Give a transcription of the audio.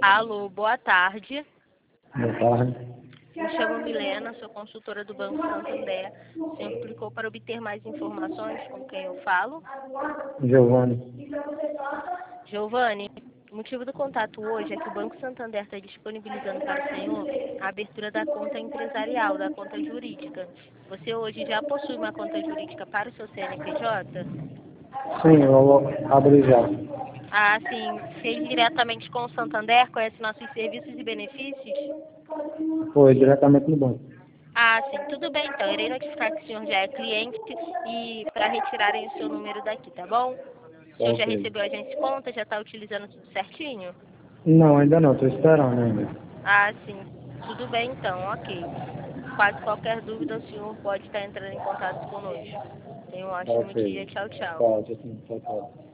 Alô, boa tarde. Boa tarde. Me chamo Milena, sou consultora do Banco Santander. O senhor clicou para obter mais informações com quem eu falo? Giovanni. Giovanni, o motivo do contato hoje é que o Banco Santander está disponibilizando para o senhor a abertura da conta empresarial, da conta jurídica. Você hoje já possui uma conta jurídica para o seu CNPJ? Sim, eu vou abrir já. Ah, sim. Fez diretamente com o Santander? Conhece nossos serviços e benefícios? Foi diretamente no banco. Ah, sim, tudo bem então. Irei notificar que o senhor já é cliente e para retirarem o seu número daqui, tá bom? O senhor já Ok. recebeu a agência de conta, já está utilizando tudo certinho? Não, ainda não, estou esperando ainda. Ah, sim, tudo bem então, ok. Caso qualquer dúvida, o senhor pode estar entrando em contato conosco. Tenha um ótimo Ok. dia, tchau, tchau. Tá, tchau, tchau.